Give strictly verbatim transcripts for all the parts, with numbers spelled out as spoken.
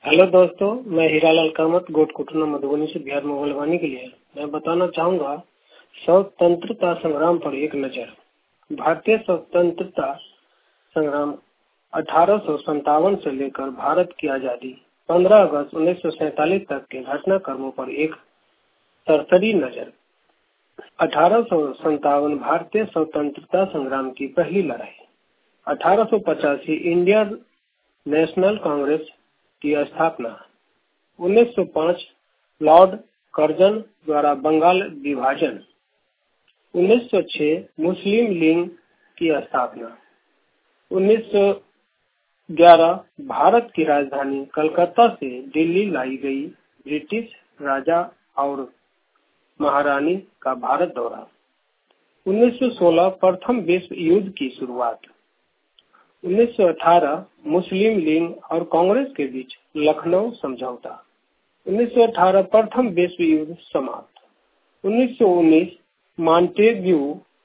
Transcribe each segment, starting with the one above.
Hello दोस्तों, मैं हीरालाल कामत गोटकुटना मधुबनी से बिहार मोबाइल के लिए मैं बताना चाहूँगा स्वतंत्रता संग्राम पर एक नज़र। भारतीय स्वतंत्रता संग्राम अठारह सौ संतावन से लेकर भारत की आज़ादी पंद्रह अगस्त उन्नीस सौ सैतालीस तक के घटनाक्रमों पर एक सरसरी नज़र। अठारह सौ संतावन भारतीय स्वतंत्रता संग्राम की पहली लड़ाई। अठारह सौ पचासी इंडियन नेशनल कांग्रेस की स्थापना। उन्नीस सौ पाँच लॉर्ड कर्जन द्वारा बंगाल विभाजन। उन्नीस सौ छह मुस्लिम लीग की स्थापना। उन्नीस सौ ग्यारह भारत की राजधानी कलकत्ता से दिल्ली लाई गई ब्रिटिश राजा और महारानी का भारत दौरा। उन्नीस सौ सोलह प्रथम विश्व युद्ध की शुरुआत। उन्नीस सौ अठारह मुस्लिम लीग और कांग्रेस के बीच लखनऊ समझौता। उन्नीस सौ अठारह प्रथम विश्व युद्ध समाप्त। उन्नीस सौ उन्नीस मॉन्टेग्यू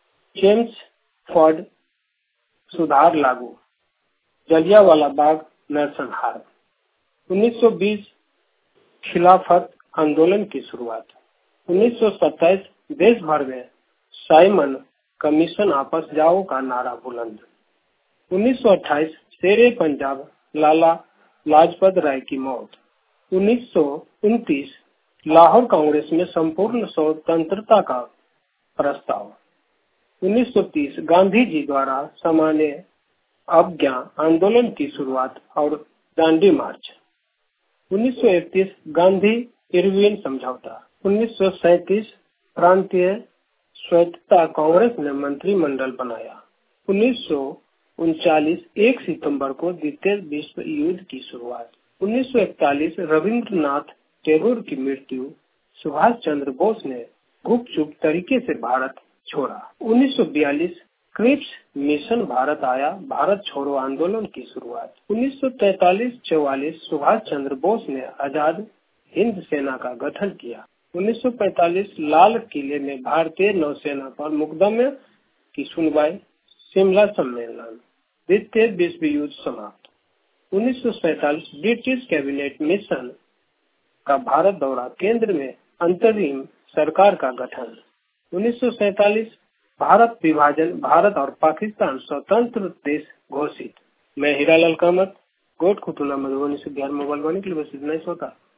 चेम्सफोर्ड सुधार लागू। जलियांवाला बाग नरसंहार। उन्नीस सौ बीस खिलाफत आंदोलन की शुरुआत। उन्नीस सौ सत्ताईस देश भर में साइमन कमीशन आपस जाओ का नारा बुलंद। उन्नीस सौ अट्ठाईस शेरे पंजाब लाला लाजपत राय की मौत। उन्नीस सौ उनतीस लाहौर कांग्रेस में संपूर्ण स्वतंत्रता का प्रस्ताव। उन्नीस सौ तीस गांधी जी द्वारा सामान्य अवज्ञा आंदोलन की शुरुआत और दांडी मार्च। उन्नीस सौ इकतीस गांधी इरविन समझौता। उन्नीस सौ सैंतीस प्रांतीय स्वायत्तता कांग्रेस ने मंत्रिमंडल बनाया। उन्नीस सौ उनचालीस एक सितंबर को द्वितीय विश्व युद्ध की शुरुआत। उन्नीस सौ इकतालीस रविंद्रनाथ टैगोर की मृत्यु। सुभाष चंद्र बोस ने गुपचुप तरीके से भारत छोड़ा। उन्नीस सौ बयालीस क्रिप्स मिशन भारत आया, भारत छोड़ो आंदोलन की शुरुआत। उन्नीस सौ तैंतालीस चौवालीस सुभाष चंद्र बोस ने आजाद हिंद सेना का गठन किया। उन्नीस सौ पैंतालीस लाल किले में भारतीय नौसेना पर मुकदमे की सुनवाई। शिमला सम्मेलन। द्वितीय विश्व युद्ध समाप्त। उन्नीस सौ सैतालीस ब्रिटिश कैबिनेट मिशन का भारत दौरा, केंद्र में अंतरिम सरकार का गठन। उन्नीस सौ सैतालीस भारत विभाजन, भारत और पाकिस्तान स्वतंत्र देश घोषित। मैं हीरालाल कामत गोटकुटना मधुबनी से बिहार मोबाइल के लिए बस इतना ही होता।